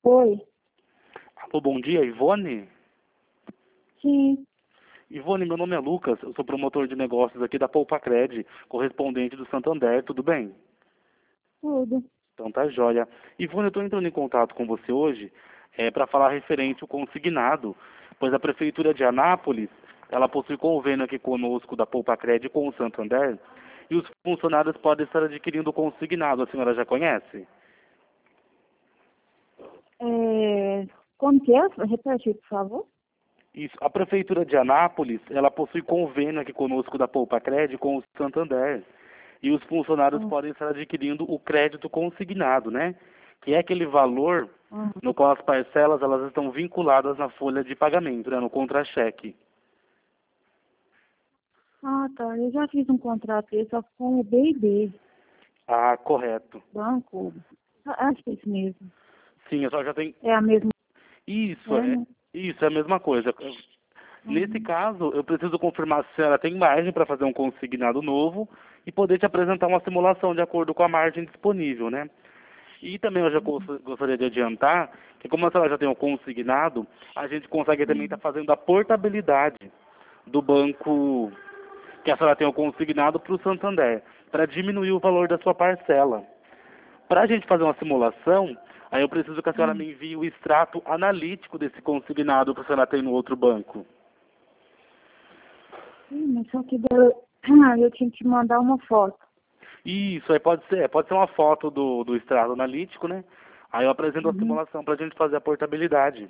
Oi. Alô, bom dia, Ivone? Sim, Ivone, meu nome é Lucas, eu sou promotor de negócios aqui da Poupacred, correspondente do Santander, tudo bem? tudo. Então tá jóia. Ivone, eu estou entrando em contato com você hoje para falar referente ao consignado, pois a Prefeitura de Anápolis, ela possui convênio aqui conosco da Poupacred com o Santander, e os funcionários podem estar adquirindo o consignado, a senhora já conhece? Como que é? Repete, por favor. Isso. A Prefeitura de Anápolis, ela possui convênio aqui conosco da Poupacred com o Santander. E os funcionários Hum, podem estar adquirindo o crédito consignado, né? Que é aquele valor hum. no qual as parcelas elas estão vinculadas na folha de pagamento, né? No contra-cheque. Ah, tá. Eu já fiz um contrato desse só com o B&B, Ah, correto. banco. Acho que é isso mesmo. Sim, eu só já tenho. É a mesma, Isso, né? isso é a mesma coisa. Nesse Uhum. caso, eu preciso confirmar se ela tem margem para fazer um consignado novo e poder te apresentar uma simulação de acordo com a margem disponível, né? E também eu já gostaria de adiantar que como a senhora já tem o consignado, a gente consegue também estar fazendo a portabilidade do banco que a senhora tem o consignado para o Santander, para diminuir o valor da sua parcela. Para a gente fazer uma simulação, aí eu preciso que a senhora me envie o extrato analítico desse consignado que a senhora tem no outro banco. Mas só que eu tinha que te mandar uma foto. Isso, aí pode ser uma foto do extrato analítico, né? Aí eu apresento a Uhum. simulação para a gente fazer a portabilidade.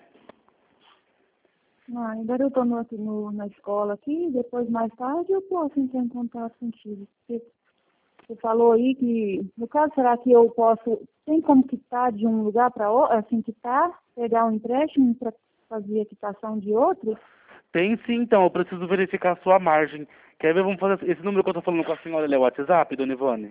Ah, agora eu estou na escola aqui, depois mais tarde eu posso entrar em contato contigo. Você falou aí que, no caso, será que eu posso, tem como quitar de um lugar para outro, assim, quitar, pegar um empréstimo para fazer a quitação de outro? Tem sim, então, eu preciso verificar a sua margem. Quer ver? Vamos fazer assim. Esse número que eu tô falando com a senhora, ele é o WhatsApp, dona Ivone?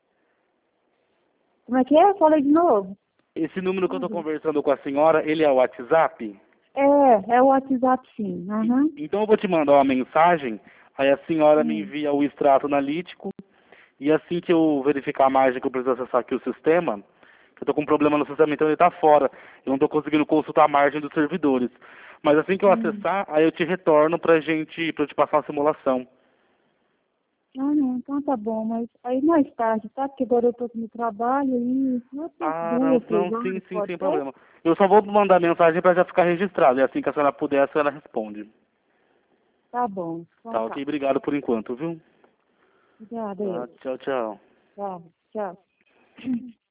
Como é que é? Fala aí de novo. Esse número que eu tô Tudo. conversando com a senhora, ele é o WhatsApp? É o WhatsApp sim. Aham. Então eu vou te mandar uma mensagem, aí a senhora me Hum. envia o extrato analítico, e assim que eu verificar a margem que eu preciso acessar aqui o sistema, que eu tô com um problema no sistema, então ele tá fora. Eu não tô conseguindo consultar a margem dos servidores. Mas assim que eu Hum. acessar, aí eu te retorno pra eu te passar uma simulação. Ah, não, então tá bom, mas aí mais tarde, tá? Porque agora eu tô no trabalho e não tem Ah, não, 2, 3 não, horas, sim, sim, pode sem ser? problema. Eu só vou mandar mensagem para já ficar registrado. E assim que a senhora puder, a senhora responde. Tá bom, então Tá, ok? tá. Obrigado por enquanto, viu? Obrigada, Tá, eu. tchau, tchau. Tá, tchau.